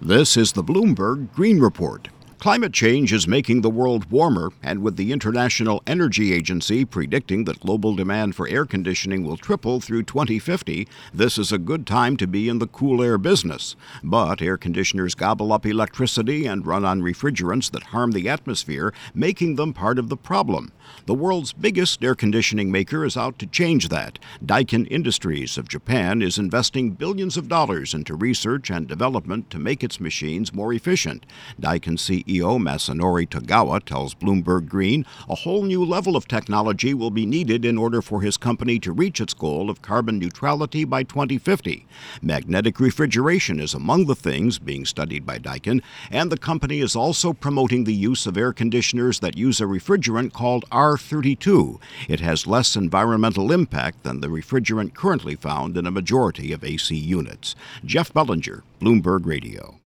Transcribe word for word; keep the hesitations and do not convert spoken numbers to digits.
This is the Bloomberg Green Report. Climate change is making the world warmer, and with the International Energy Agency predicting that global demand for air conditioning will triple through twenty fifty, this is a good time to be in the cool air business. But air conditioners gobble up electricity and run on refrigerants that harm the atmosphere, making them part of the problem. The world's biggest air conditioning maker is out to change that. Daikin Industries of Japan is investing billions of dollars into research and development to make its machines more efficient. Daikin C E O Masanori Tagawa tells Bloomberg Green a whole new level of technology will be needed in order for his company to reach its goal of carbon neutrality by twenty fifty. Magnetic refrigeration is among the things being studied by Daikin, and the company is also promoting the use of air conditioners that use a refrigerant called R thirty-two. It has less environmental impact than the refrigerant currently found in a majority of A C units. Jeff Bellinger, Bloomberg Radio.